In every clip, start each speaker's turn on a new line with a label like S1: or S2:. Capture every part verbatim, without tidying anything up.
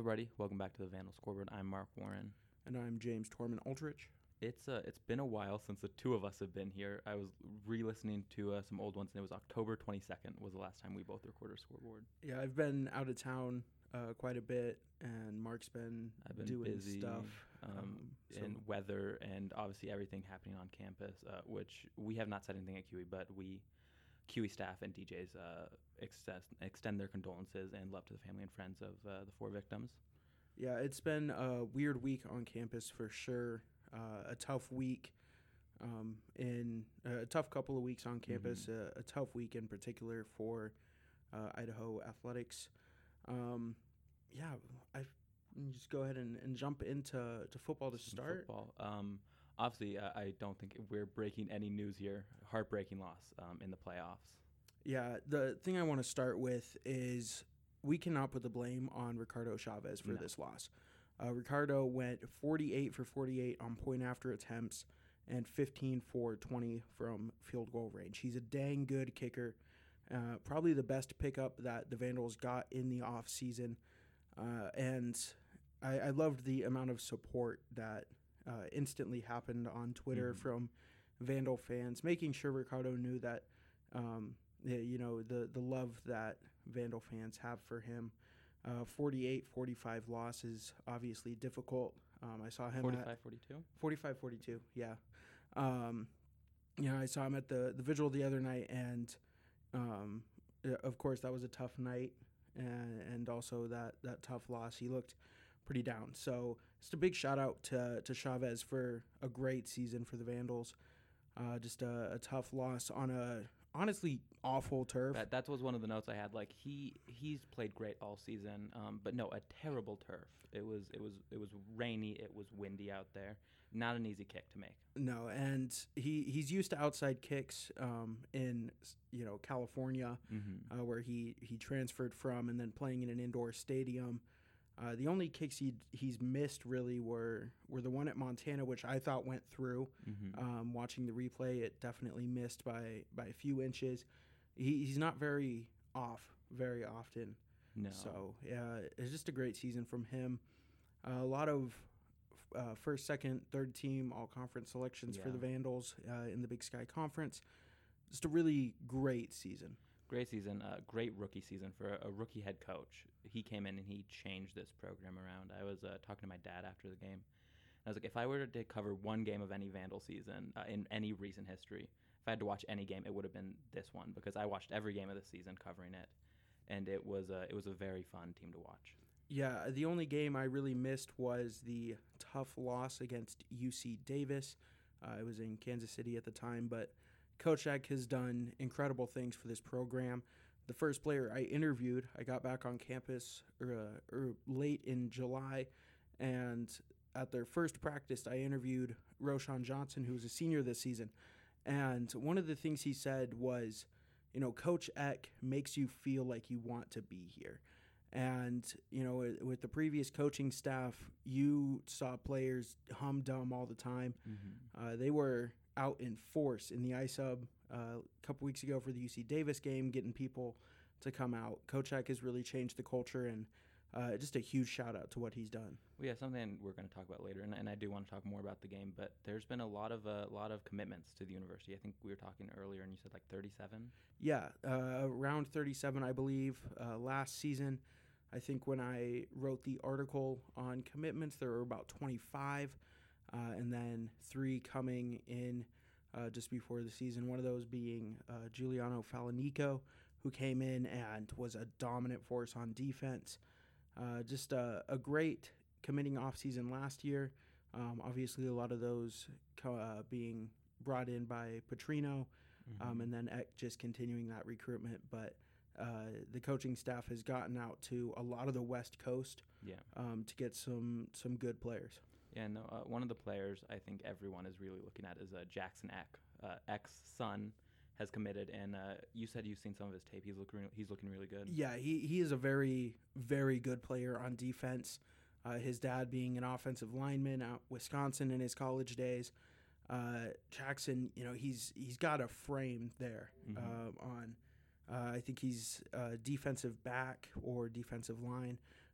S1: everybody. Welcome back to the Vandal Scoreboard. I'm Mark Warren.
S2: And I'm James Torman Aldrich.
S1: It's uh, it's been a while since the two of us have been here. I was re-listening to uh, some old ones, and it was October twenty-second was the last time we both recorded a scoreboard.
S2: Yeah, I've been out of town uh, quite a bit, and Mark's been,
S1: I've been
S2: doing
S1: busy,
S2: stuff.
S1: um,
S2: Um, so-
S1: and weather, and obviously everything happening on campus, uh, which we have not said anything at Q E, but we, Q E staff and D Js uh, extend, extend their condolences and love to the family and friends of uh, the four victims.
S2: Yeah, it's been a weird week on campus for sure. Uh, a tough week, um, in uh, a tough couple of weeks on campus.
S1: Mm-hmm.
S2: Uh, a tough week in particular for uh, Idaho athletics. Um, yeah, I just go ahead and, and jump into to football to
S1: Some
S2: start.
S1: Football. Um, obviously, uh, I don't think we're breaking any news here. Heartbreaking loss um, in the playoffs.
S2: Yeah, the thing I want to start with is we cannot put the blame on Ricardo Chavez for
S1: No.
S2: this loss. Uh, Ricardo went forty-eight for forty-eight on point after attempts and fifteen for twenty from field goal range. He's a dang good kicker. Uh, probably the best pickup that the Vandals got in the offseason. Uh, and I, I loved the amount of support that uh, instantly happened on Twitter
S1: Mhm.
S2: from Vandal fans, making sure Ricardo knew that um, the, you know, the, the love that Vandal fans have for him. Uh, forty-eight forty-five loss is obviously difficult. Um, I saw him
S1: forty-five
S2: at
S1: forty-two?
S2: forty-five forty-two, yeah. Um, yeah, I saw him at the, the vigil the other night, and um, uh, of course that was a tough night, and, and also that, that tough loss. He looked pretty down. So just a big shout out to, to Chavez for a great season for the Vandals. Uh, just a, a tough loss on a honestly awful turf.
S1: That that was one of the notes I had. Like he he's played great all season, um, but no, a terrible turf. It was it was it was rainy. It was windy out there. Not an easy kick to make.
S2: No, and he, he's used to outside kicks um, in you know California,
S1: Mm-hmm.
S2: uh, where he, he transferred from, and then playing in an indoor stadium. Uh, the only kicks he he's missed really were were the one at Montana, which I thought went through.
S1: Mm-hmm.
S2: Um, watching the replay, it definitely missed by by a few inches. He, he's not very off very often.
S1: No.
S2: So yeah, it's just a great season from him. Uh, a lot of uh, first, second, third team all conference selections for
S1: Yeah.
S2: the Vandals uh, in the Big Sky Conference. Just a really great season.
S1: Great season, uh, great rookie season for a, a rookie head coach. He came in and he changed this program around. I was uh, talking to my dad after the game. I was like, if I were to cover one game of any Vandal season uh, in any recent history, if I had to watch any game, it would have been this one because I watched every game of the season covering it, and it was a, it was a very fun team to watch.
S2: Yeah, the only game I really missed was the tough loss against U C Davis. Uh, it was in Kansas City at the time, but Coach Eck has done incredible things for this program. The first player I interviewed, I got back on campus er, uh, er, late in July, and at their first practice, I interviewed Roshan Johnson, who was a senior this season. And one of the things he said was, you know, Coach Eck makes you feel like you want to be here. And, you know, with the previous coaching staff, you saw players hum-dum all the time.
S1: Mm-hmm.
S2: Uh, they were out in force in the I-Sub uh, a couple weeks ago for the U C Davis game, getting people to come out. Coach Eck has really changed the culture, and uh, just a huge shout-out to what he's done.
S1: Well, yeah, something we're going to talk about later, and, and I do want to talk more about the game. But there's been a lot of a uh, lot of commitments to the university. I think we were talking earlier, and you said like thirty-seven.
S2: Yeah, uh, around thirty-seven, I believe, uh, last season. I think when I wrote the article on commitments, there were about twenty-five, uh, and then three coming in uh, just before the season. One of those being uh, Giuliano Falanico, who came in and was a dominant force on defense. Uh, just a, a great committing offseason last year. Um, obviously, a lot of those co- uh, being brought in by Petrino,
S1: Mm-hmm.
S2: um, and then Eck just continuing that recruitment. But uh, the coaching staff has gotten out to a lot of the West Coast
S1: Yeah.
S2: um, to get some some good players.
S1: Yeah, no. Uh, one of the players I think everyone is really looking at is uh, Jackson Eck. Uh, Eck's son has committed, and uh, you said you've seen some of his tape. He's looking he's looking really good.
S2: Yeah, he, he is a very, very good player on defense. Uh, his dad being an offensive lineman out Wisconsin in his college days. Uh, Jackson, you know, he's he's got a frame there
S1: Mhm.
S2: uh, on. Uh, I think he's uh, defensive back or defensive line.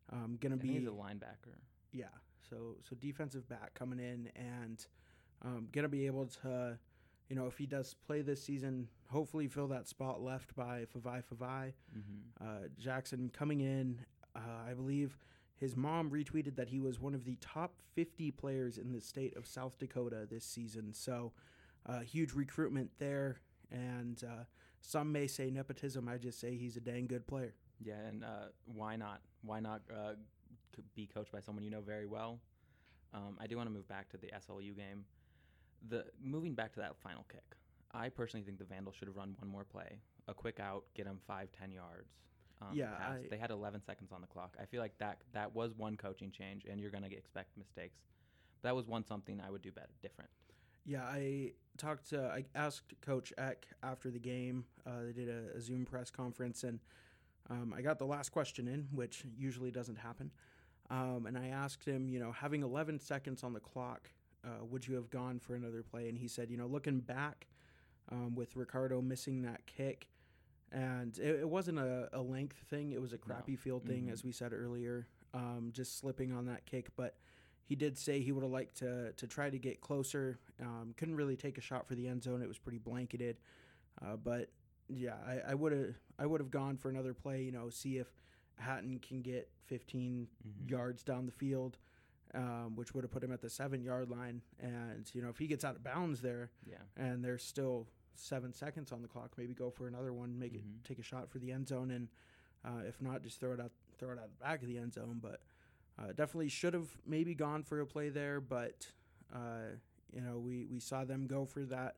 S2: Um, gonna
S1: I
S2: be
S1: think he's a linebacker.
S2: yeah. So so defensive back coming in and um, gonna be able to, you know, if he does play this season, hopefully fill that spot left by Favai Favai.
S1: Mm-hmm.
S2: Uh, Jackson coming in, uh, I believe his mom retweeted that he was one of the top fifty players in the state of South Dakota this season. So uh, huge recruitment there. And uh, some may say nepotism. I just say he's a dang good player.
S1: Yeah, and uh, why not? Why not uh, c- be coached by someone you know very well? Um, I do want to move back to the S L U game. The moving back to that final kick, I personally think the Vandals should have run one more play, a quick out, get them five, ten yards. Um,
S2: Yeah,
S1: pass.
S2: I-
S1: They had eleven seconds on the clock. I feel like that that was one coaching change, and you're gonna get, expect mistakes. That was one something I would do better, different.
S2: Yeah, I talked to, I asked Coach Eck after the game. Uh, they did a, a Zoom press conference, and um, I got the last question in, which usually doesn't happen. Um, and I asked him, you know, having eleven seconds on the clock, uh, would you have gone for another play? And he said, you know, looking back um, with Ricardo missing that kick, and it, it wasn't a, a length thing. It was a crappy
S1: No.
S2: field thing,
S1: Mhm.
S2: as we said earlier, um, just slipping on that kick. But he did say he would have liked to to try to get closer. Um, couldn't really take a shot for the end zone. It was pretty blanketed. Uh, but yeah, I would have I would have gone for another play. You know, see if Hatton can get fifteen
S1: Mhm.
S2: yards down the field, um, which would have put him at the seven yard line. And you know, if he gets out of bounds there,
S1: Yeah.
S2: and there's still seven seconds on the clock, maybe go for another one, make
S1: Mhm.
S2: it take a shot for the end zone, and uh, if not, just throw it out throw it out the back of the end zone. But uh, definitely should have maybe gone for a play there, but uh, you know, we, we saw them go for that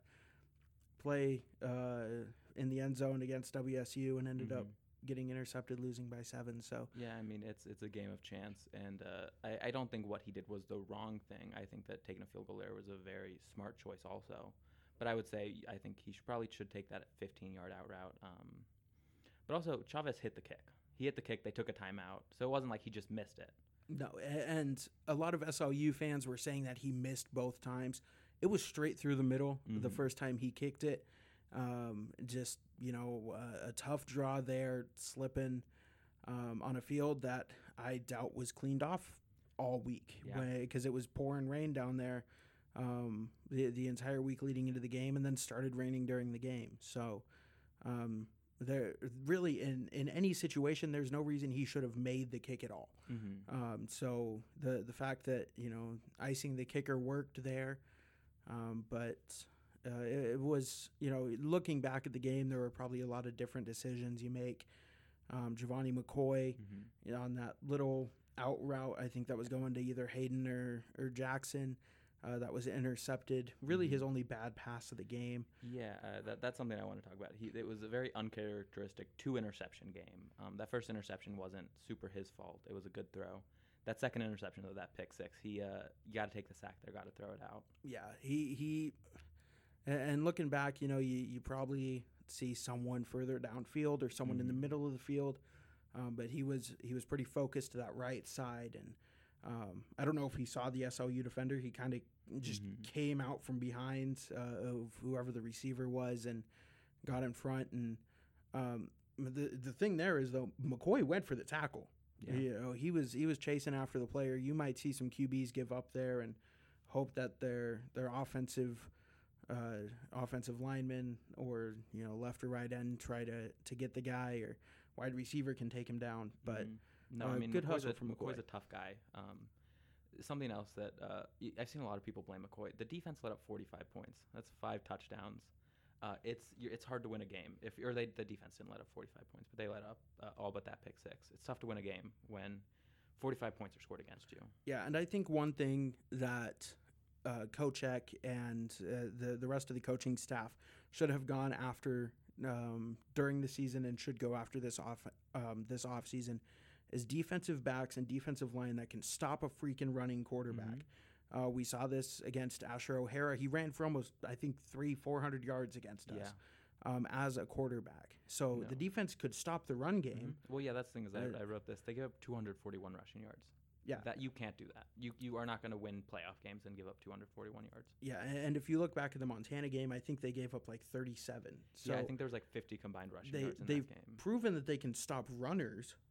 S2: play uh, in the end zone against W S U and ended up
S1: Mhm.
S2: getting intercepted, losing by seven. So
S1: Yeah, I mean it's it's a game of chance, and uh, I I don't think what he did was the wrong thing. I think that taking a field goal there was a very smart choice also. But I would say I think he should probably should take that fifteen yard out route. Um, but also Chavez hit the kick. He hit the kick. They took a timeout, so it wasn't like he just missed it.
S2: no, a- and a lot of S L U fans were saying that he missed both times. It was straight through the middle the
S1: Mhm.
S2: first time he kicked it. Um, just you know, uh, a tough draw there, slipping um, on a field that I doubt was cleaned off all week
S1: Yeah.
S2: because it was pouring rain down there um, the the entire week leading into the game, and then started raining during the game. So um, there really in in any situation, there's no reason he should have made the kick at all.
S1: Mm-hmm.
S2: Um, so the the fact that you know icing the kicker worked there, um, but uh, it, it was you know looking back at the game, there were probably a lot of different decisions you make. Um, Giovanni McCoy
S1: Mm-hmm.
S2: you know, on that little out route, I think that was going to either Hayden or or Jackson. Uh, that was intercepted. Really,
S1: Mhm.
S2: his only bad pass of the game.
S1: Yeah, uh, that, that's something I want to talk about. He, it was a very uncharacteristic two-interception game. Um, that first interception wasn't super his fault. It was a good throw. That second interception, though, that pick six, he uh, you got to take the sack there, got to throw it out.
S2: Yeah, he he. a- And looking back, you know, you, you probably see someone further downfield or someone in the
S1: Mhm.
S2: middle of the field, um, but he was he was pretty focused to that right side, and um, I don't know if he saw the S L U defender. He kind of just
S1: Mhm.
S2: came out from behind uh, of whoever the receiver was and got in front. And um, the the thing there is though, McCoy went for the tackle.
S1: Yeah.
S2: You know, he was he was chasing after the player. You might see some Q Bs give up there and hope that their their offensive uh, offensive lineman or you know left or right end try to to get the guy, or wide receiver can take him down. But
S1: Mhm. no,
S2: uh,
S1: I mean,
S2: good
S1: McCoy's
S2: hustle
S1: a,
S2: from
S1: McCoy's
S2: McCoy.
S1: a tough guy. Um, something else that uh, y- I've seen a lot of people blame McCoy. The defense let up forty-five points. That's five touchdowns. Uh, it's you're, it's hard to win a game if or they the defense didn't let up forty-five points, but they let up uh, all but that pick six. It's tough to win a game when forty-five points are scored against you.
S2: Yeah, and I think one thing that uh, Coach Eck and uh, the the rest of the coaching staff should have gone after um, during the season and should go after this off um, this off season is defensive backs and defensive line that can stop a freaking running quarterback. Uh, we saw this against Asher O'Hara. He ran for almost, I think, three, four hundred yards against us
S1: Yeah.
S2: um, as a quarterback. So
S1: No.
S2: the defense could stop the run game.
S1: Mhm. Well, yeah, that's the thing is
S2: Uh,
S1: I, I wrote this. They give up two hundred forty-one rushing yards.
S2: Yeah.
S1: That you can't do that. You you are not going to win playoff games and give up two hundred forty-one yards.
S2: Yeah, a- and if you look back at the Montana game, I think they gave up like thirty-seven. So
S1: yeah, I think there was like fifty combined rushing
S2: they
S1: yards in
S2: they've
S1: that game.
S2: proven that they can stop runners.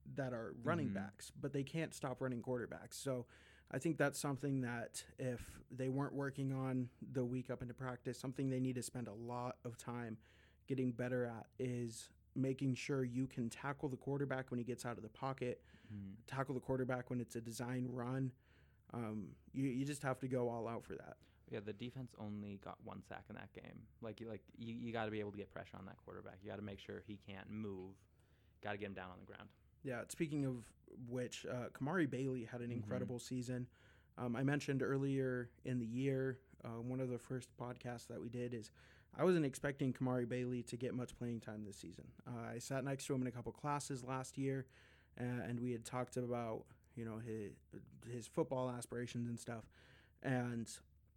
S2: that are running
S1: Mhm.
S2: backs, but they can't stop running quarterbacks. So I think that's something that if they weren't working on the week up into practice, something they need to spend a lot of time getting better at is making sure you can tackle the quarterback when he gets out of the pocket,
S1: Mhm.
S2: tackle the quarterback when it's a design run. Um, you, you just have to go all out for that.
S1: Yeah, the defense only got one sack in that game. Like, you, like you, you got to be able to get pressure on that quarterback. You got to make sure he can't move. Got to get him down on the ground.
S2: Yeah, speaking of which, uh, Kamari Bailey had an
S1: Mhm.
S2: incredible season. Um, I mentioned earlier in the year, uh, one of the first podcasts that we did is I wasn't expecting Kamari Bailey to get much playing time this season. Uh, I sat next to him in a couple classes last year, uh, and we had talked about, you know, his his football aspirations and stuff. And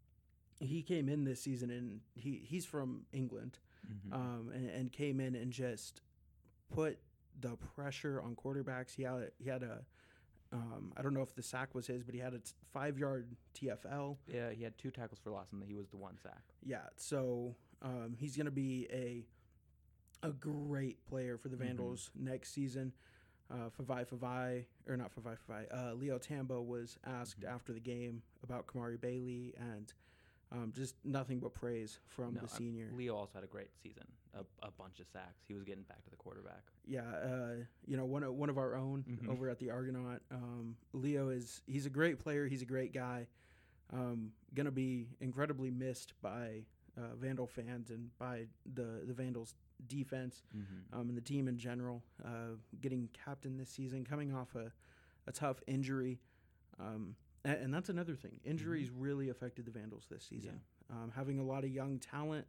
S2: he came in this season, and he, he's from England,
S1: Mhm.
S2: um, and, and came in and just put the pressure on quarterbacks. He had he had a um, I don't know if the sack was his, but he had a t- five yard T F L.
S1: Yeah, he had two tackles for loss, and he was the one sack.
S2: Yeah, so um, he's going to be a a great player for the
S1: Mhm.
S2: Vandals next season. Uh, Favai Favai, or not Favai Favai, uh, Leo Tambo was asked
S1: Mhm.
S2: after the game about Kamari Bailey, and um, just nothing but praise from
S1: No,
S2: the
S1: I'm-
S2: senior.
S1: Leo also had a great season, a, a bunch of sacks. He was getting back to the quarterback.
S2: Yeah, uh, you know, one of, one of our own
S1: Mhm.
S2: over at the Argonaut. Um, Leo is he's a great player. He's a great guy. Um, gonna be incredibly missed by uh, Vandal fans and by the the Vandals defense
S1: Mm-hmm.
S2: um, and the team in general. Uh, getting captain this season, coming off a, a tough injury, um, and, and that's another thing. Injuries really affected the Vandals this season. Um, having a lot of young talent.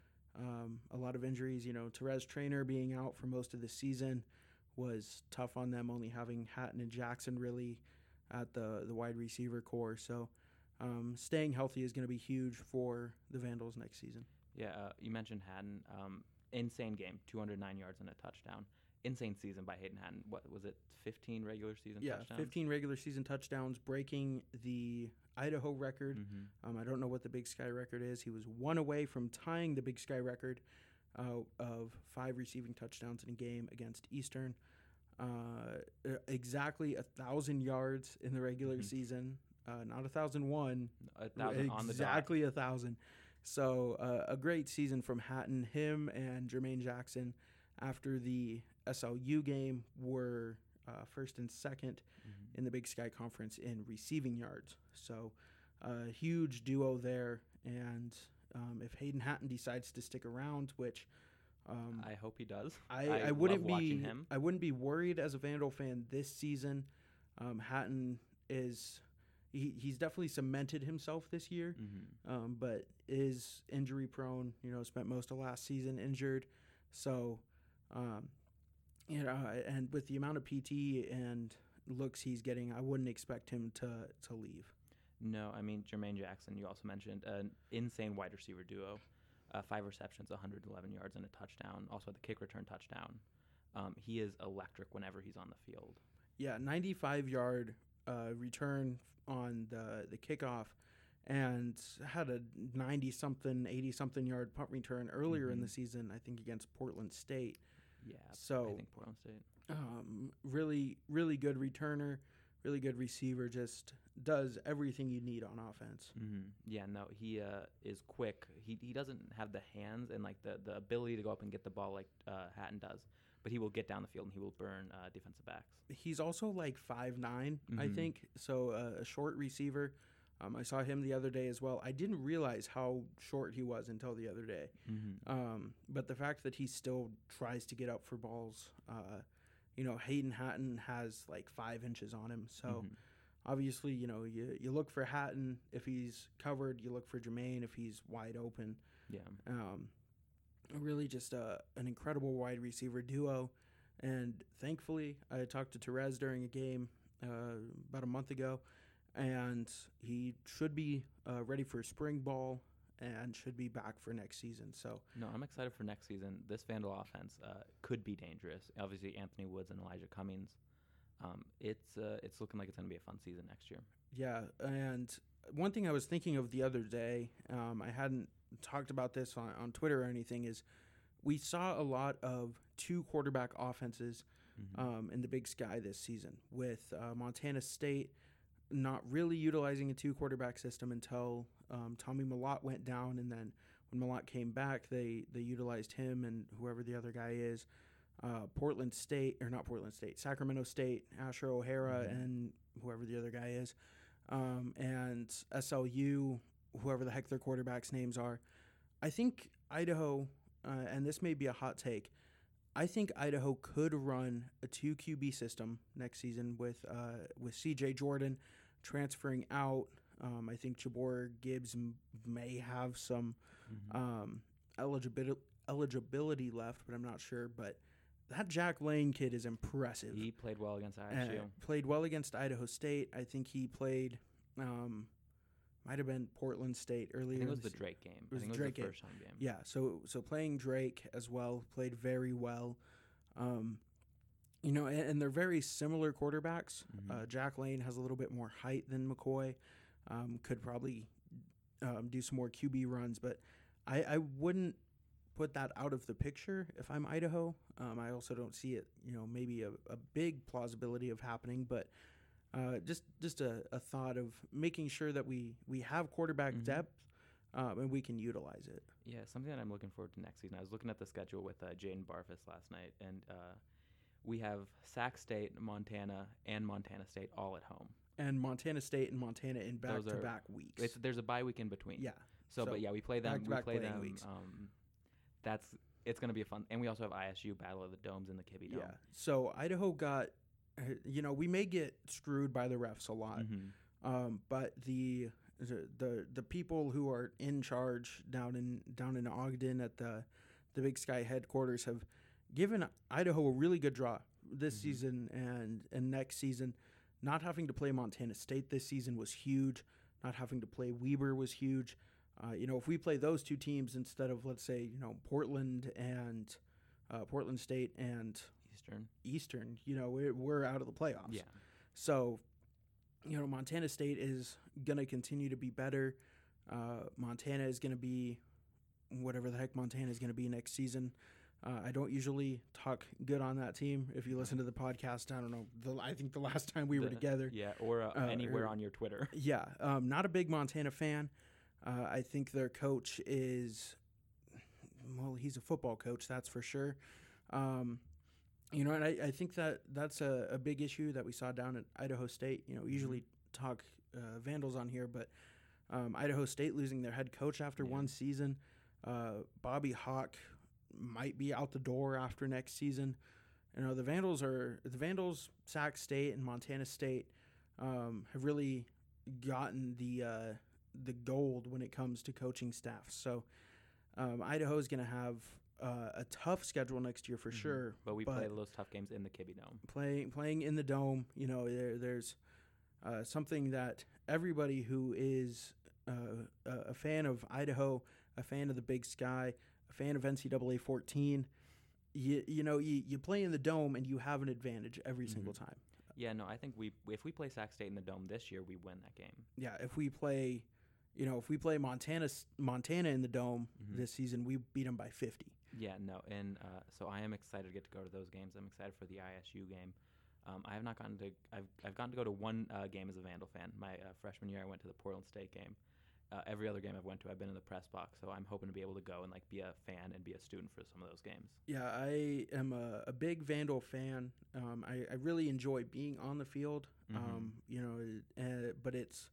S2: Um, a lot of injuries, you know, Therese Trainer being out for most of the season was tough on them, only having Hatton and Jackson really at the, the wide receiver core. So um, staying healthy is going to be huge for the Vandals next season.
S1: Yeah, uh, you mentioned Haddon. Um, insane game, two hundred nine yards and a touchdown. Insane season by Hayden Haddon. What was it, fifteen regular season
S2: Yeah,
S1: touchdowns?
S2: fifteen regular season touchdowns, breaking the Idaho record.
S1: Mm-hmm.
S2: Um, I don't know what the Big Sky record is. He was one away from tying the Big Sky record uh, of five receiving touchdowns in a game against Eastern. Uh, exactly a thousand yards in the regular
S1: Mhm.
S2: season, uh, not a thousand one.
S1: A thousand on the dot.
S2: Exactly a thousand. So uh, a great season from Hatton. Him and Jermaine Jackson, after the S L U game, were uh, first and second
S1: Mhm.
S2: in the Big Sky Conference in receiving yards. So a uh, huge duo there. And um, if Hayden Hatton decides to stick around, which um,
S1: I hope he does.
S2: I,
S1: I
S2: I wouldn't
S1: love watching
S2: be
S1: him.
S2: I wouldn't be worried as a Vandal fan this season. Um, Hatton is he, he's definitely cemented himself this year,
S1: Mm-hmm.
S2: um, but is injury prone. You know, spent most of last season injured, so um, you know, and with the amount of P T and looks he's getting, I wouldn't expect him to to leave.
S1: No, I mean, Jermaine Jackson, you also mentioned, an insane wide receiver duo. Uh, five receptions, one hundred eleven yards, and a touchdown. Also had the kick return touchdown. Um, he is electric whenever he's on the field.
S2: Yeah, ninety-five yard uh, return on the the kickoff, and had a ninety something, eighty something yard punt return earlier in
S1: Mhm.
S2: the season. I think against Portland State.
S1: Yeah,
S2: So
S1: I think Portland State.
S2: um, really, really good returner, really good receiver. Just does everything you need on offense.
S1: Mm-hmm. Yeah, no, he uh, is quick. He he doesn't have the hands and like the, the ability to go up and get the ball like uh, Hatton does, but he will get down the field and he will burn uh, defensive backs.
S2: He's also like five nine, I
S1: Mhm.
S2: think. So uh, a short receiver. Um, I saw him the other day as well. I didn't realize how short he was until the other day.
S1: Mm-hmm.
S2: Um, but the fact that he still tries to get up for balls, uh, you know, Hayden Hatton has like five inches on him. So
S1: Mhm.
S2: obviously, you know, you, you look for Hatton if he's covered. You look for Jermaine if he's wide open.
S1: Yeah.
S2: Um, really just a, an incredible wide receiver duo. And thankfully, I talked to Therese during a game uh, about a month ago, and he should be uh, ready for spring ball and should be back for next season. So
S1: No, I'm excited for next season. This Vandal offense uh, could be dangerous. Obviously, Anthony Woods and Elijah Cummings. Um, it's uh, it's looking like it's going to be a fun season next year.
S2: yeah, and one thing I was thinking of the other day, um, I hadn't talked about this on, on Twitter or anything, is we saw a lot of two quarterback offenses
S1: Mm-hmm.
S2: um, in the Big Sky this season, with uh, Montana State not really utilizing a two quarterback system until um, Tommy Malott went down, and then when Malott came back, they they utilized him and whoever the other guy is. Uh, Portland State, or not Portland State, Sacramento State, Asher O'Hara,
S1: Mm-hmm.
S2: and whoever the other guy is, um, and S L U, whoever the heck their quarterbacks' names are. I think Idaho, uh, and this may be a hot take, I think Idaho could run a two Q B system next season with uh, with C J Jordan transferring out. Um, I think Jabor Gibbs m- may have some
S1: Mm-hmm.
S2: um, eligibility eligibility left, but I'm not sure. But that Jack Lane kid is impressive.
S1: He played well against I S U.
S2: Uh, played well against Idaho State. I think he played, um, might have been Portland State
S1: I
S2: earlier.
S1: think it was
S2: in
S1: the
S2: se-
S1: Drake game.
S2: was
S1: I think
S2: the
S1: it was
S2: Drake
S1: the
S2: game.
S1: first home game.
S2: Yeah, so so playing Drake as well, played very well. Um, you know, and, and they're very similar quarterbacks.
S1: Mhm.
S2: Uh, Jack Lane has a little bit more height than McCoy. Um, could probably um, do some more Q B runs, but I, I wouldn't put that out of the picture if I'm Idaho. Um, I also don't see it, you know, maybe a, a big plausibility of happening, but uh, just just a, a thought of making sure that we, we have quarterback
S1: Mhm.
S2: depth um, and we can utilize it.
S1: Yeah, something that I'm looking forward to next season. I was looking at the schedule with uh, Jaden Barfus last night, and uh, we have Sac State, Montana, and Montana State all at home.
S2: And Montana State and Montana in
S1: Those are-
S2: back-to-back weeks.
S1: It's, there's a bye week in between.
S2: yeah.
S1: So,
S2: so
S1: but yeah, we play them. We
S2: back-to-back
S1: play
S2: playing
S1: them.
S2: weeks.
S1: Um, that's it's going to be a fun. And we also have I S U Battle of the Domes in the Kibbe Dome.
S2: Yeah. So Idaho got, uh, you know, we may get screwed by the refs a lot,
S1: Mhm.
S2: um, but the, the the the people who are in charge down in down in Ogden at the the Big Sky headquarters have given Idaho a really good draw this
S1: Mhm.
S2: season and and next season. Not having to play Montana State this season was huge. Not having to play Weber was huge. Uh, you know, if we play those two teams instead of, let's say, you know, Portland and uh, Portland State and
S1: Eastern.
S2: Eastern, you know, we're, we're out of the playoffs.
S1: Yeah.
S2: So, you know, Montana State is going to continue to be better. Uh, Montana is going to be whatever the heck Montana is going to be next season. Uh, I don't usually talk good on that team. If you listen to the podcast, I don't know. The, I think the last time we were
S1: The-
S2: together.
S1: Yeah, or uh,
S2: Uh,
S1: anywhere
S2: or-
S1: on your Twitter.
S2: Yeah, um, not a big Montana fan. Uh, I think their coach is, well, he's a football coach, that's for sure. Um, you know, and I, I think that that's a, a big issue that we saw down at Idaho State. You know, we usually talk uh, Vandals on here, but um, Idaho State losing their head coach after
S1: Yeah.
S2: one season. Uh, Bobby Hawk might be out the door after next season. You know, the Vandals are the Vandals, Sac State, and Montana State um, have really gotten the uh, the gold when it comes to coaching staff. So um, Idaho is going to have uh, a tough schedule next year for
S1: Mhm.
S2: sure.
S1: But we
S2: but
S1: play those tough games in the Kibbe Dome.
S2: playing playing in the dome, you know, there, there's uh, something that everybody who is uh, a a fan of Idaho, a fan of the Big Sky, a fan of N C double A fourteen, you you know, you, you play in the dome and you have an advantage every single time.
S1: Yeah, no, I think we if we play Sac State in the Dome this year, we win that game.
S2: Yeah, if we play, you know, if we play Montana Montana in the dome
S1: Mhm.
S2: this season, we beat them by fifty.
S1: Yeah, no, and uh, so I am excited to get to go to those games. I'm excited for the I S U game. Um, I have not gotten to I've I've gotten to go to one uh, game as a Vandal fan. My uh, freshman year, I went to the Portland State game. Uh, every other game I've went to, I've been in the press box. So I'm hoping to be able to go and like be a fan and be a student for some of those games.
S2: Yeah, I am a, a big Vandal fan. Um, I, I really enjoy being on the field.
S1: Mhm.
S2: Um, you know, uh, but it's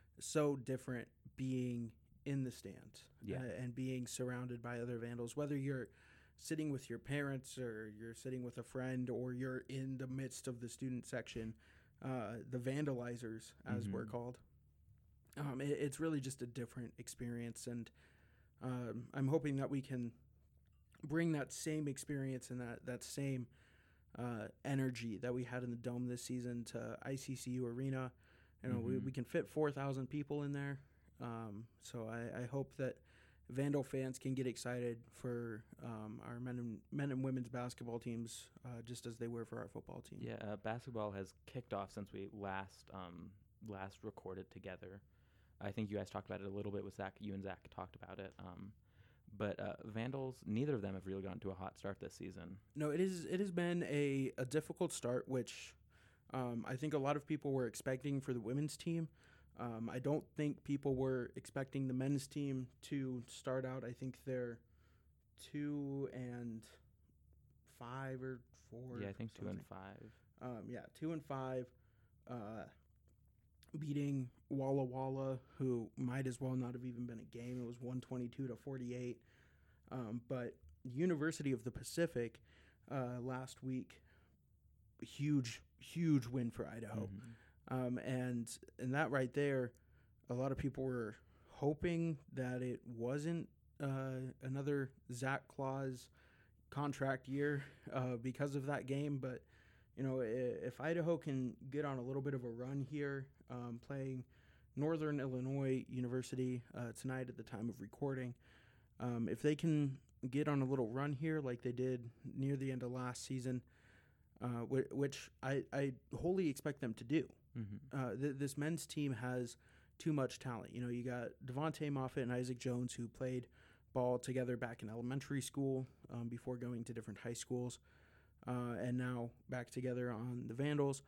S2: so different being in the stands
S1: Yeah.
S2: uh, and being surrounded by other Vandals, whether you're sitting with your parents or you're sitting with a friend or you're in the midst of the student section, uh, the vandalizers, as we're
S1: Mhm.
S2: called. Um, it, it's really just a different experience, and um, I'm hoping that we can bring that same experience and that, that same uh, energy that we had in the Dome this season to I C C U Arena. You know, we,
S1: Mhm.
S2: we can fit four thousand people in there. Um, so I, I hope that Vandal fans can get excited for um, our men and men and women's basketball teams, uh, just as they were for our football team.
S1: Yeah, uh, basketball has kicked off since we last um, last recorded together. I think you guys talked about it a little bit with Zach. You and Zach talked about it. Um, But uh, Vandals, neither of them have really gotten to a hot start this season.
S2: No, it is. It has been a, a difficult start, which um, I think a lot of people were expecting for the women's team. Um, I don't think people were expecting the men's team to start out. I think they're two and five or four.
S1: Yeah, I think two
S2: something.
S1: and five.
S2: Um, yeah, two and five, uh, beating Walla Walla, who might as well not have even been a game. It was one twenty-two to forty-eight. Um, but University of the Pacific uh, last week, huge, huge win for Idaho.
S1: Mm-hmm.
S2: Um, and and that right there, a lot of people were hoping that it wasn't uh, another Zach Claus contract year uh, because of that game. But, you know, if Idaho can get on a little bit of a run here, um, playing Northern Illinois University uh, tonight at the time of recording, um, if they can get on a little run here like they did near the end of last season, uh, w- which I, I wholly expect them to do.
S1: Mm-hmm.
S2: Uh, th- this men's team has too much talent. You know, you got Devontae Moffitt and Isaac Jones, who played ball together back in elementary school um, before going to different high schools, uh, and now back together on the Vandals.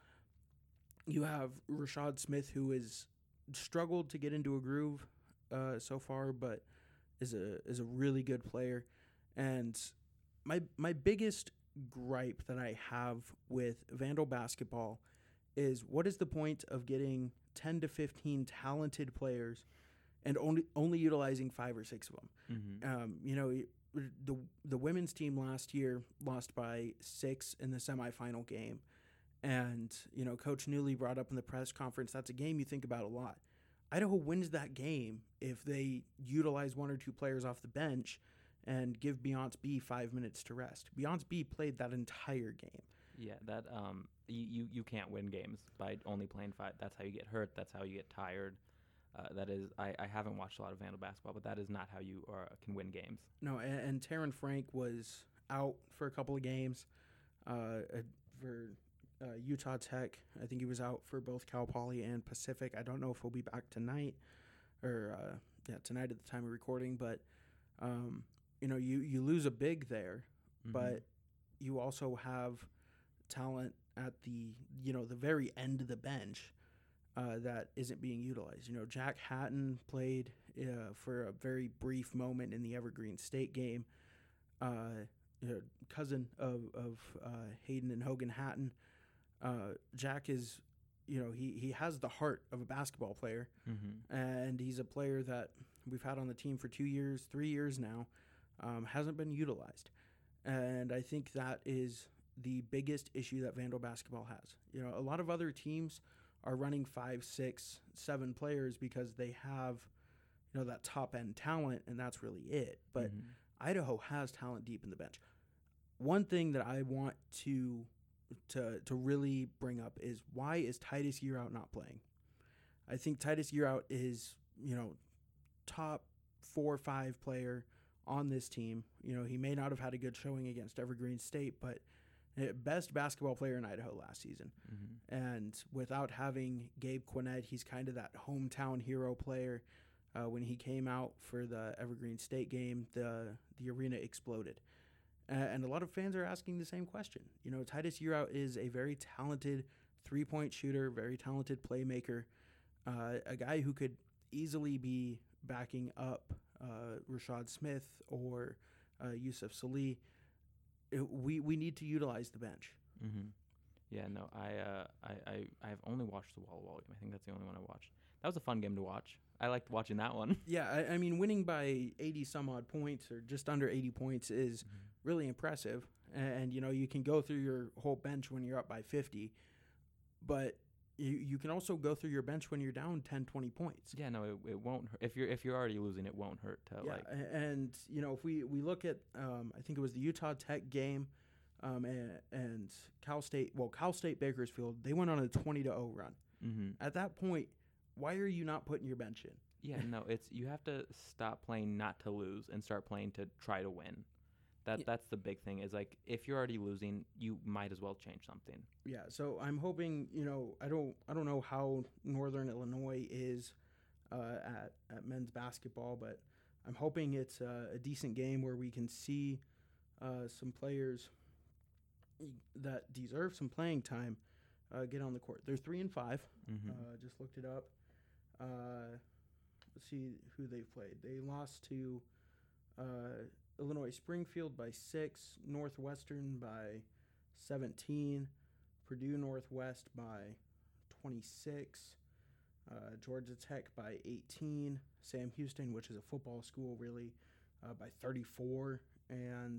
S2: You have Rashad Smith, who has struggled to get into a groove uh, so far, but is a is a really good player. And my my biggest gripe that I have with Vandal basketball is, what is the point of getting ten to fifteen talented players and only only utilizing five or six of them?
S1: Mm-hmm.
S2: Um, you know, the the women's team last year lost by six in the semifinal game, and you know, Coach Newley brought up in the press conference that's a game you think about a lot. Idaho wins that game if they utilize one or two players off the bench and give Beyonce B five minutes to rest. Beyonce B played that entire game.
S1: Yeah, that um, you, you, you can't win games by only playing five. That's how you get hurt. That's how you get tired. Uh, that is, I, I haven't watched a lot of Vandal basketball, but that is not how you are, can win games.
S2: No, and, and Taryn Frank was out for a couple of games uh, for uh, Utah Tech. I think he was out for both Cal Poly and Pacific. I don't know if he'll be back tonight or uh, yeah tonight at the time of recording. But um, you know, you you lose a big there,
S1: Mm-hmm.
S2: but you also have talent at the you know the very end of the bench uh, that isn't being utilized. You know, Jack Hatton played uh, for a very brief moment in the Evergreen State game. Uh, you know, cousin of of uh, Hayden and Hogan Hatton. Uh, Jack is, you know, he he has the heart of a basketball player,
S1: Mm-hmm.
S2: and he's a player that we've had on the team for two years, three years now, um, hasn't been utilized, and I think that is the biggest issue that Vandal basketball has. You know, a lot of other teams are running five, six, seven players because they have, you know, that top end talent, and that's really it. But
S1: Mm-hmm.
S2: Idaho has talent deep in the bench. One thing that I want to to to really bring up is, why is Titus Yearout not playing? I think Titus Yearout is, you know, top four or five player on this team. You know, he may not have had a good showing against Evergreen State, but best basketball player in Idaho last season.
S1: Mm-hmm.
S2: And without having Gabe Quinnett, he's kind of that hometown hero player. Uh, when he came out for the Evergreen State game, the the arena exploded. Uh, and a lot of fans are asking the same question. You know, Titus Yearout is a very talented three-point shooter, very talented playmaker, uh, a guy who could easily be backing up uh, Rashad Smith or uh, Yusuf Salih. It, we we need to utilize the bench.
S1: Mm-hmm. Yeah, no, I, uh, I I I've only watched the Walla Walla game. I think that's the only one I watched. That was a fun game to watch. I liked watching that one.
S2: Yeah, I, I mean, winning by eighty some odd points or just under eighty points is
S1: Mm-hmm.
S2: really impressive. And, you know, you can go through your whole bench when you're up by fifty, but you, you can also go through your bench when you're down ten, twenty points.
S1: Yeah, no, it, it won't hurt. If you're if you're already losing, it won't hurt to
S2: Yeah,
S1: like.
S2: a- and, you know, if we, we look at, um, I think it was the Utah Tech game um, and, and Cal State, well, Cal State Bakersfield, they went on a twenty to oh run.
S1: Mm-hmm.
S2: At that point, why are you not putting your bench in?
S1: Yeah, no, it's you have to stop playing not to lose and start playing to try to win. That
S2: Yeah.
S1: that's the big thing. Is like if you're already losing, you might as well change something.
S2: Yeah, so I'm hoping, you know, I don't I don't know how Northern Illinois is uh, at at men's basketball, but I'm hoping it's uh, a decent game where we can see uh, some players that deserve some playing time uh, get on the court. They're three and five.
S1: Mm-hmm.
S2: Uh, just looked it up. Uh, let's see who they've played. They lost to uh, Illinois Springfield by six, Northwestern by seventeen, Purdue Northwest by twenty-six, uh, Georgia Tech by eighteen, Sam Houston, which is a football school, really, uh, by thirty-four, and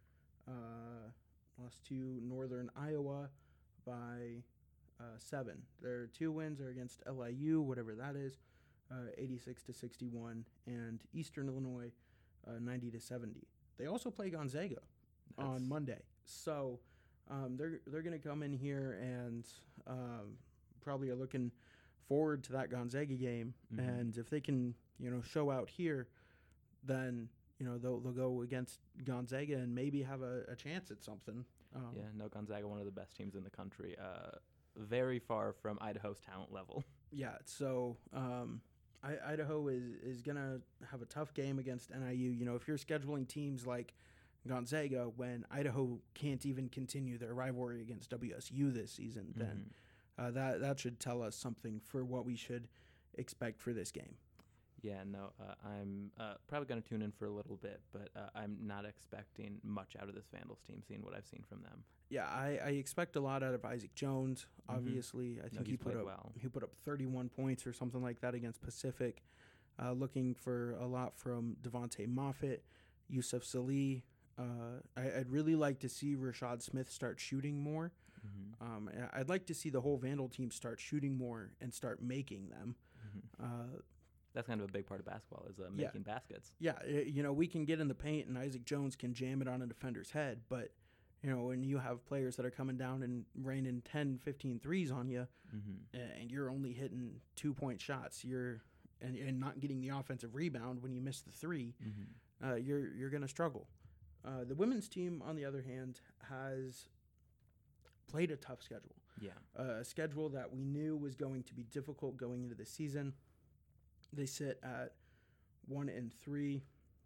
S2: uh, lost to Northern Iowa by uh, seven. Their two wins are against L I U, whatever that is, uh, eighty-six to sixty-one, and Eastern Illinois, uh, ninety to seventy. They also play Gonzaga
S1: That's
S2: on Monday, so um, they're they're going to come in here and um, probably are looking forward to that Gonzaga game.
S1: Mhm.
S2: And if they can, you know, show out here, then you know they'll they'll go against Gonzaga and maybe have a, a chance at something. Um,
S1: Yeah, no, Gonzaga, one of the best teams in the country. Uh, very far from Idaho's talent level.
S2: Yeah, so um, I, Idaho is, is going to have a tough game against N I U. You know, if you're scheduling teams like Gonzaga when Idaho can't even continue their rivalry against W S U this season, then
S1: Mhm.
S2: uh, that, that should tell us something for what we should expect for this game.
S1: Yeah, no, uh, I'm uh, probably going to tune in for a little bit, but uh, I'm not expecting much out of this Vandals team, seeing what I've seen from them.
S2: Yeah, I, I expect a lot out of Isaac Jones.
S1: Mhm.
S2: Obviously, I
S1: No,
S2: think he
S1: he's
S2: put
S1: played
S2: up
S1: well.
S2: he put up thirty-one points or something like that against Pacific. Uh, looking for a lot from Devontae Moffitt, Yusuf Salih. Uh, I, I'd really like to see Rashad Smith start shooting more.
S1: Mm-hmm.
S2: Um, I- I'd like to see the whole Vandal team start shooting more and start making them.
S1: Mm-hmm.
S2: Uh,
S1: That's kind of a big part of basketball is uh,
S2: Yeah.
S1: making baskets.
S2: Yeah, i- you know, we can get in the paint and Isaac Jones can jam it on a defender's head, but, you know, when you have players that are coming down and raining ten, fifteen threes on you
S1: Mm-hmm.
S2: and you're only hitting two-point shots, you're and, and not getting the offensive rebound when you miss the three,
S1: Mm-hmm.
S2: uh, you're you're going to struggle. Uh, the women's team, on the other hand, has played a tough schedule,
S1: Yeah.
S2: uh, a schedule that we knew was going to be difficult going into the season. They sit at one and three,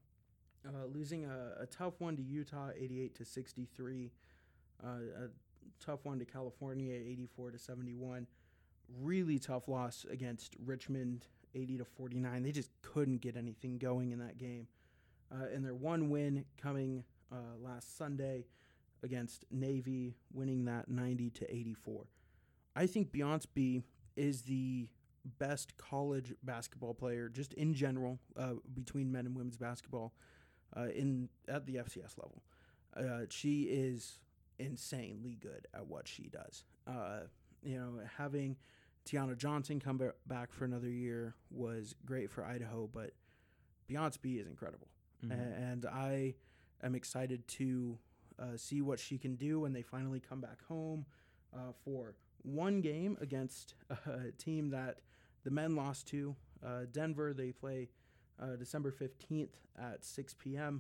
S2: uh, losing a, a tough one to Utah, eighty-eight to sixty-three. Uh, a tough one to California, eighty-four to seventy-one. Really tough loss against Richmond, eighty to forty-nine. They just couldn't get anything going in that game. Uh, and their one win coming uh, last Sunday against Navy, winning that ninety to eighty-four. I think Beyonce is the best college basketball player, just in general, uh, between men and women's basketball, uh, in at the F C S level. Uh, she is insanely good at what she does. Uh, you know, having Tiana Johnson come ba- back for another year was great for Idaho, but Beyonce is incredible,
S1: Mm-hmm.
S2: A- and I am excited to uh, see what she can do when they finally come back home uh, for one game against a team that the men lost to, uh, Denver. They play uh, December fifteenth at six p.m.,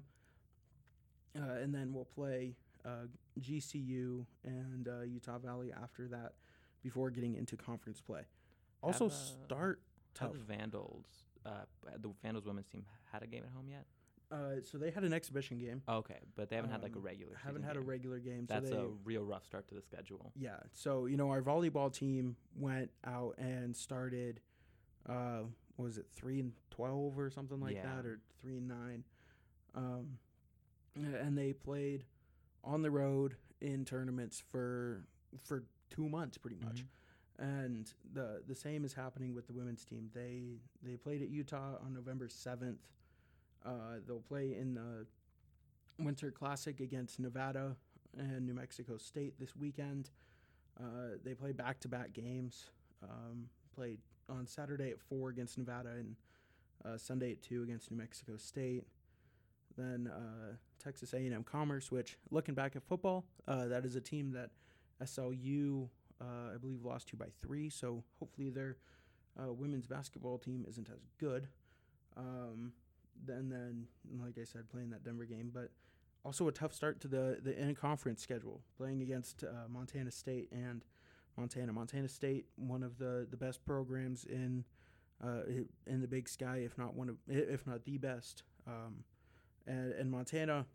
S2: uh, and then we'll play uh, G C U and uh, Utah Valley after that before getting into conference play. Also,
S1: Have, uh,
S2: start
S1: How
S2: tough.
S1: the Vandals, uh, the Vandals women's team had a game at home yet?
S2: Uh, so they had an exhibition game.
S1: Oh, okay, but they haven't had like a
S2: Um,
S1: regular.
S2: Haven't
S1: season
S2: had a
S1: game.
S2: regular game. So
S1: That's
S2: they,
S1: a real rough start to the schedule.
S2: Yeah. So, you know, our volleyball team went out and started, uh, what was it, three and twelve or something like
S1: Yeah.
S2: that, or three and nine. Um, and they played on the road in tournaments for for two months pretty much.
S1: Mhm.
S2: And the the same is happening with the women's team. They they played at Utah on November seventh. Uh, they'll play in the Winter Classic against Nevada and New Mexico State this weekend. Uh, they play back-to-back games. Um, played on Saturday at four against Nevada and uh, Sunday at two against New Mexico State. Then uh, Texas A and M Commerce, which, looking back at football, uh, that is a team that S L U, uh, I believe, lost to by three. So hopefully their uh, women's basketball team isn't as good. Um, then, then, like I said, playing that Denver game, but also a tough start to the the in-conference schedule, playing against uh, Montana State and Montana. Montana State, one of the, the best programs in uh, in the Big Sky, if not one of if not the best Um, and, and Montana,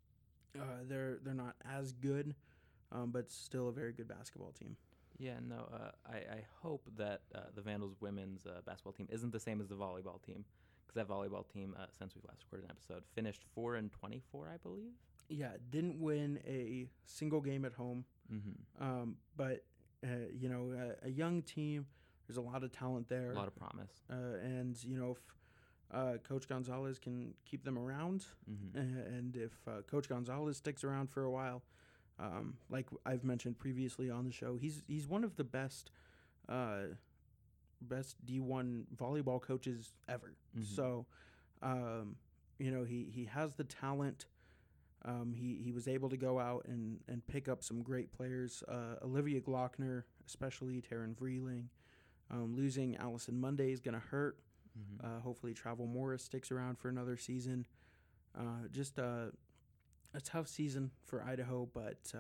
S2: uh, they're they're not as good, um, but still a very good basketball team.
S1: Yeah, no, uh, I, I hope that uh, the Vandals women's uh, basketball team isn't the same as the volleyball team, because that volleyball team, uh, since we last recorded an episode, finished four and twenty-four, I believe.
S2: Yeah, didn't win a single game at home,
S1: Mm-hmm.
S2: um, but uh, you know, a, a young team. There's a lot of talent there,
S1: A lot of promise.
S2: uh, and you know, if uh, Coach Gonzalez can keep them around,
S1: Mm-hmm.
S2: uh, and if uh, Coach Gonzalez sticks around for a while, um, like I've mentioned previously on the show, he's he's one of the best, uh, best D one volleyball coaches ever.
S1: Mhm.
S2: So, um, you know, he he has the talent. Um, he, he was able to go out and, and pick up some great players. Uh, Olivia Glockner, especially Taryn Vreeling. Um, losing Allison Monday is going to hurt.
S1: Mm-hmm.
S2: Uh, hopefully Travel Morris sticks around for another season. Uh, just a, a tough season for Idaho, but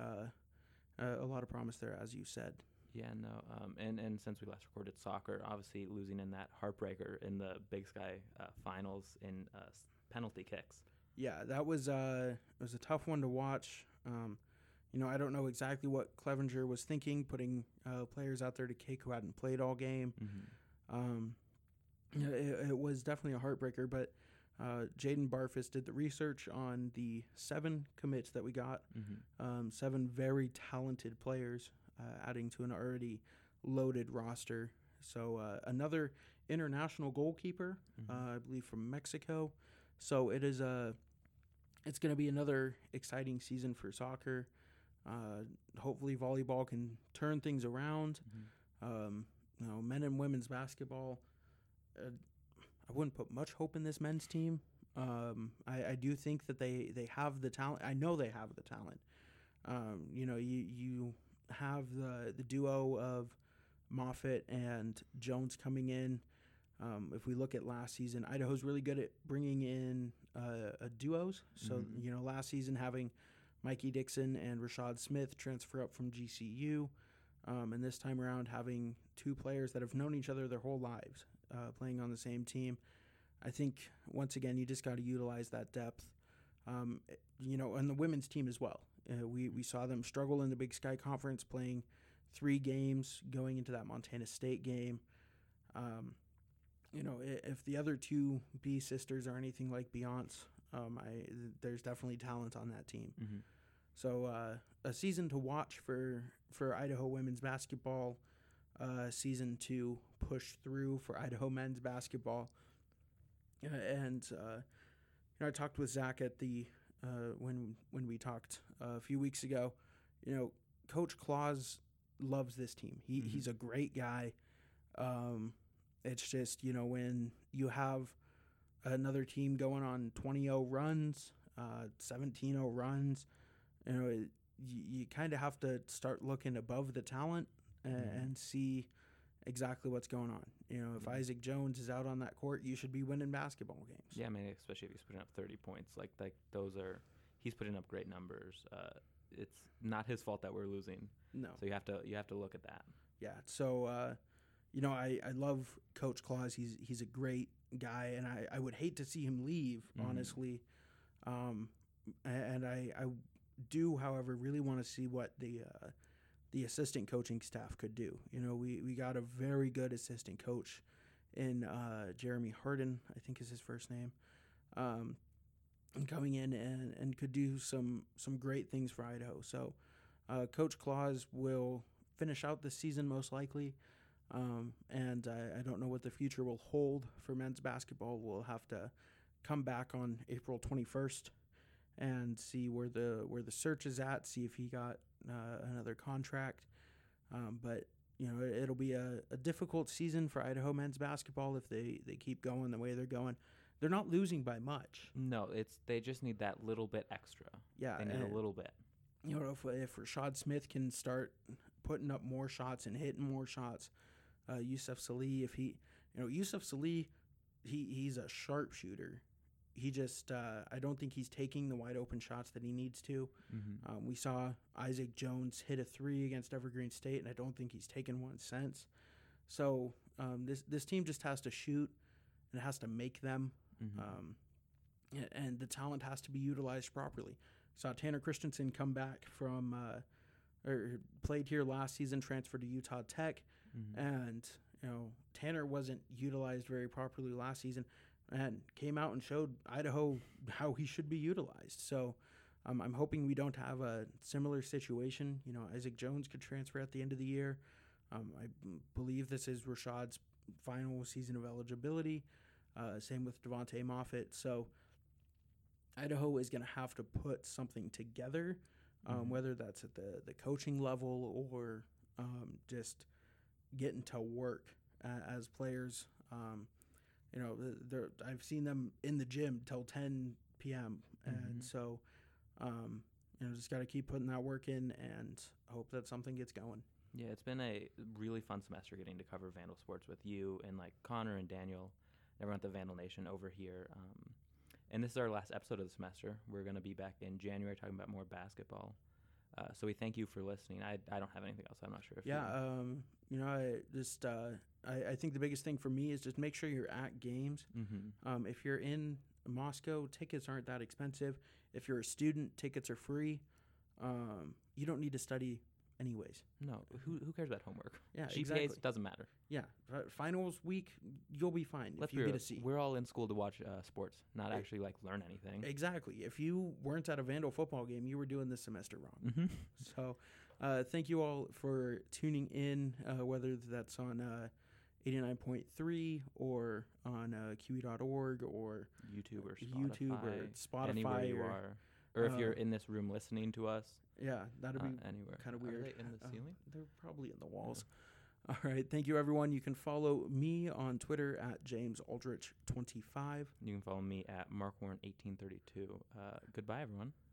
S2: uh, a, a lot of promise there, as you said.
S1: Yeah, no, um, and, and since we last recorded soccer, obviously losing in that heartbreaker in the Big Sky uh, finals in uh, s- penalty kicks.
S2: Yeah, that was uh, it was a tough one to watch. Um, you know, I don't know exactly what Clevenger was thinking, putting uh, players out there to kick who hadn't played all game.
S1: Mm-hmm.
S2: Um, it, it was definitely a heartbreaker, but uh, Jaden Barfus did the research on the seven commits that we got,
S1: Mm-hmm.
S2: um, seven very talented players, uh, adding to an already loaded roster. So uh, another international goalkeeper,
S1: Mm-hmm.
S2: uh, I believe from Mexico. So it is a, it's going to be another exciting season for soccer. Uh, hopefully volleyball can turn things around.
S1: Mm-hmm.
S2: Um, you know, men and women's basketball. Uh, I wouldn't put much hope in this men's team. Um, I, I do think that they, they have the talent. I know they have the talent. Um, you know, you you have the the duo of Moffitt and Jones coming in. Um, if we look at last season, Idaho's really good at bringing in uh, uh, duos. So,
S1: Mhm.
S2: you know, last season having Mikey Dixon and Rashad Smith transfer up from G C U. Um, and this time around having two players that have known each other their whole lives uh, playing on the same team. I think, once again, you just got to utilize that depth. Um, you know, and the women's team as well. Uh, we, we saw them struggle in the Big Sky Conference, playing three games going into that Montana State game. Um, you know, if the other two B sisters are anything like Beyonce, um, I there's definitely talent on that team.
S1: Mm-hmm.
S2: So uh, a season to watch for for Idaho women's basketball. Uh, season to push through for Idaho men's basketball. Uh, and uh, you know, I talked with Zach at the uh, when when we talked uh, a few weeks ago. You know, Coach Claus loves this team. He
S1: Mhm.
S2: he's a great guy. Um, it's just, you know, when you have another team going on twenty oh runs, uh, seventeen oh runs, you know, it, you, you kind of have to start looking above the talent and,
S1: Mhm.
S2: and see exactly what's going on. You know, if
S1: Mhm.
S2: Isaac Jones is out on that court, you should be winning basketball games.
S1: Yeah, I mean, especially if he's putting up thirty points, like like those are, he's putting up great numbers. Uh, it's not his fault that we're losing,
S2: No.
S1: so you have to you have to look at that.
S2: Yeah. So, uh, you know, I, I love Coach Claus. He's he's a great guy, and I, I would hate to see him leave,
S1: Mhm.
S2: honestly. Um, a- and I, I do, however, really want to see what the uh, the assistant coaching staff could do. You know, we, we got a very good assistant coach in uh, Jeremy Harden, I think is his first name, um, and coming in and, and could do some some great things for Idaho. So uh, Coach Claus will finish out the season most likely, um, and I, I don't know what the future will hold for men's basketball. We'll have to come back on April twenty-first and see where the where the search is at, see if he got uh, another contract. Um, but you know, it, it'll be a, a difficult season for Idaho men's basketball if they, they keep going the way they're going. They're not losing by much.
S1: No, it's they just need that little bit extra.
S2: Yeah,
S1: They need
S2: and,
S1: a little bit.
S2: you know, if if Rashad Smith can start putting up more shots and hitting more shots, uh, Yusuf Salih, if he, you know, Yusuf Salih, he he's a sharpshooter. He just, uh, I don't think he's taking the wide open shots that he needs to.
S1: Mm-hmm.
S2: Um, we saw Isaac Jones hit a three against Evergreen State, and I don't think he's taken one since. So um, this this team just has to shoot, and it has to make them.
S1: Mm-hmm.
S2: Um, a- and the talent has to be utilized properly. Saw Tanner Christensen come back from, uh, or played here last season, transferred to Utah Tech,
S1: Mm-hmm.
S2: and you know Tanner wasn't utilized very properly last season, and came out and showed Idaho how he should be utilized. So um, I'm hoping we don't have a similar situation. You know, Isaac Jones could transfer at the end of the year. Um, I b- believe this is Rashad's final season of eligibility. Uh, same with Devontae Moffitt. So Idaho is going to have to put something together, um,
S1: Mhm.
S2: whether that's at the, the coaching level or um, just getting to work uh, as players. Um, you know, th- they're, I've seen them in the gym till ten p.m. And
S1: Mhm.
S2: so, um, you know, just got to keep putting that work in and hope that something gets going.
S1: Yeah, it's been a really fun semester getting to cover Vandal sports with you and like Connor and Daniel, and everyone at the Vandal Nation over here. Um, and this is our last episode of the semester. We're going to be back in January talking about more basketball. Uh, so we thank you for listening. I, I don't have anything else. I'm not sure if
S2: Yeah,
S1: you,
S2: um, you know, I just uh, I, I think the biggest thing for me is just make sure you're at games.
S1: mm-hmm.
S2: Um, if you're in Moscow, tickets aren't that expensive. If you're a student, tickets are free. Um, you don't need to study anyways.
S1: No, who who cares about homework?
S2: Yeah,
S1: G P As
S2: exactly.
S1: doesn't matter.
S2: Yeah, fi- finals week, you'll be fine
S1: Let's
S2: if you
S1: be
S2: get
S1: real.
S2: a C.
S1: We're all in school to watch uh, sports, not
S2: E-
S1: actually like learn anything.
S2: Exactly. If you weren't at a Vandal football game, you were doing this semester wrong.
S1: Mm-hmm.
S2: So, uh, thank you all for tuning in, uh, whether that's on uh, eighty-nine point three or on uh, Q E dot org or
S1: YouTube or Spotify,
S2: YouTube or Spotify.
S1: anywhere you
S2: or,
S1: are, or if
S2: uh,
S1: you're in this room listening to us,
S2: Yeah, that'd
S1: uh,
S2: be
S1: anywhere.
S2: kind of
S3: Are
S2: weird.
S3: they in the
S2: Uh,
S3: ceiling?
S2: They're probably in the walls. All right. Thank you, everyone. You can follow me on Twitter at James Aldrich twenty-five.
S1: You can follow me at Mark Warren eighteen thirty-two. Uh, goodbye, everyone.